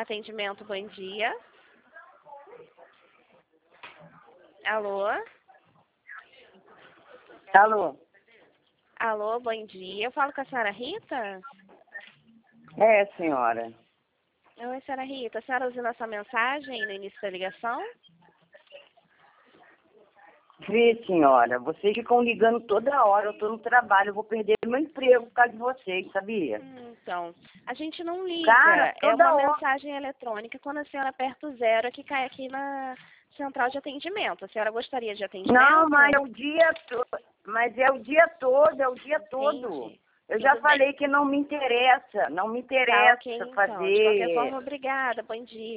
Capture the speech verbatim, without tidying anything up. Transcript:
Atendimento, bom dia. Alô? Alô? Alô, bom dia. Eu falo com a senhora Rita? É, senhora. Oi, senhora Rita. A senhora ouviu nossa mensagem no início da ligação? Vi, senhora. Vocês ficam ligando toda hora. Eu tô no trabalho. Eu vou perder meu emprego por causa de vocês, sabia? Hum, Então, a gente não liga. Cara, É toda uma hora. mensagem eletrônica. Quando a senhora aperta o zero, é que cai aqui na central de atendimento. A senhora gostaria de atendimento? Não, mas é o dia todo. Mas é o dia todo, é o dia todo. Entendi. Eu Tudo já bem. falei que não me interessa. Não me Tá interessa ok, então. De qualquer fazer. forma, obrigada. Bom dia.